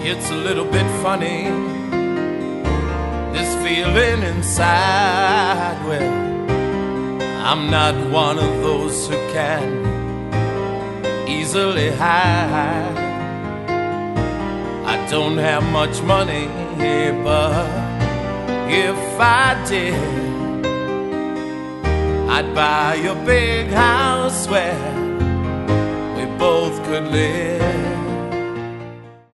It's a little bit funny, this feeling inside. Well, I'm not one of those who can easily hide. I don't have much money, but if I did, I'd buy a big house where we both could live.